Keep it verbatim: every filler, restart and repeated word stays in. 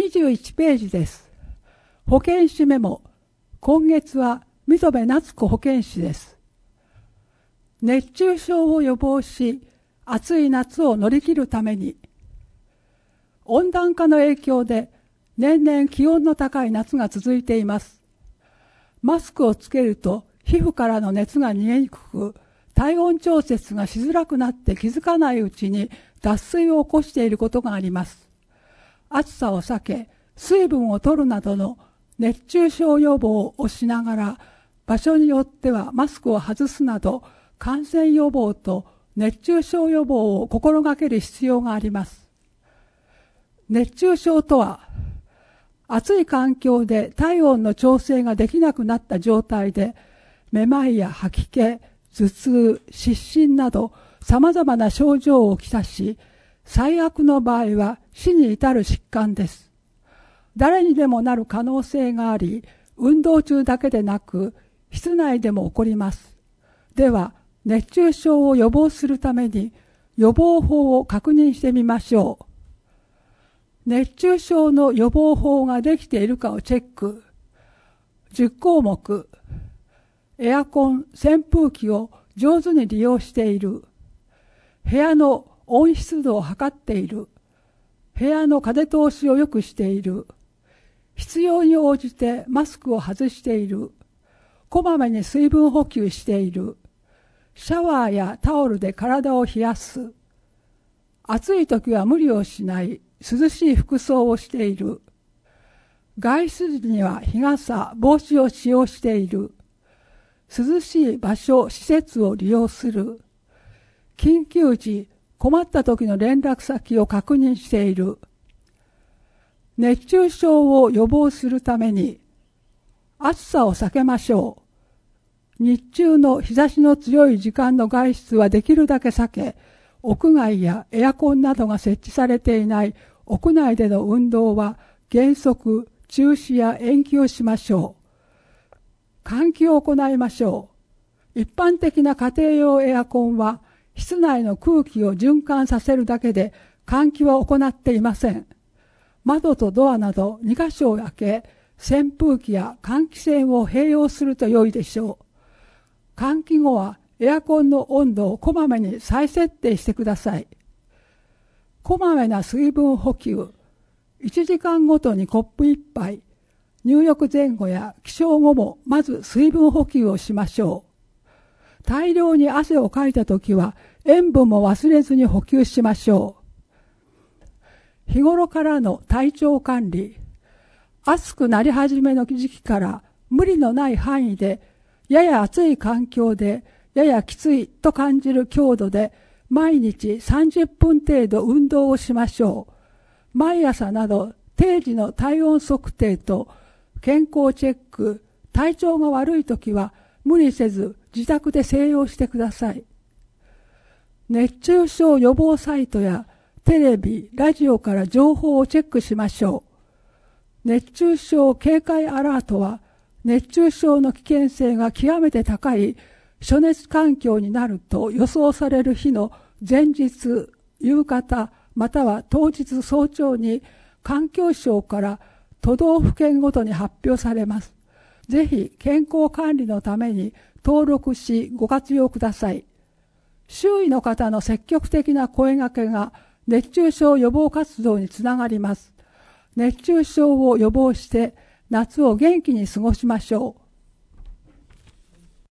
にじゅういちページです。保健師メモ。今月は溝部夏子保健師です。熱中症を予防し、暑い夏を乗り切るために、温暖化の影響で年々気温の高い夏が続いています。マスクをつけると皮膚からの熱が逃げにくく、体温調節がしづらくなって気づかないうちに脱水を起こしていることがあります。暑さを避け、水分を取るなどの熱中症予防をしながら、場所によってはマスクを外すなど、感染予防と熱中症予防を心がける必要があります。熱中症とは、暑い環境で体温の調整ができなくなった状態で、めまいや吐き気、頭痛、失神など様々な症状をきたし、最悪の場合は死に至る疾患です。誰にでもなる可能性があり、運動中だけでなく、室内でも起こります。では、熱中症を予防するために予防法を確認してみましょう。熱中症の予防法ができているかをチェック。じゅっこうもく。エアコン、扇風機を上手に利用している。部屋の温湿度を測っている。部屋の風通しを良くしている。必要に応じてマスクを外している。こまめに水分補給している。シャワーやタオルで体を冷やす。暑い時は無理をしない。涼しい服装をしている。外出時には日傘、帽子を使用している。涼しい場所、施設を利用する。緊急時、困った時の連絡先を確認している。熱中症を予防するために、暑さを避けましょう。日中の日差しの強い時間の外出はできるだけ避け、屋外やエアコンなどが設置されていない屋内での運動は原則中止や延期をしましょう。換気を行いましょう。一般的な家庭用エアコンは室内の空気を循環させるだけで換気は行っていません。窓とドアなどにかしょを開け、扇風機や換気扇を併用すると良いでしょう。換気後はエアコンの温度をこまめに再設定してください。こまめな水分補給。いちじかんごとにコップいっぱい。入浴前後や起床後もまず水分補給をしましょう。大量に汗をかいたときは塩分も忘れずに補給しましょう。日頃からの体調管理。暑くなり始めの時期から無理のない範囲でやや暑い環境でややきついと感じる強度で毎日さんじゅっぷん程度運動をしましょう。毎朝など定時の体温測定と健康チェック、体調が悪いときは無理せず自宅で静養してください。熱中症予防サイトやテレビ、ラジオから情報をチェックしましょう。熱中症警戒アラートは熱中症の危険性が極めて高い暑熱環境になると予想される日の前日、夕方、または当日早朝に環境省から都道府県ごとに発表されます。ぜひ健康管理のために登録しご活用ください。周囲の方の積極的な声掛けが熱中症予防活動につながります。熱中症を予防して夏を元気に過ごしましょう。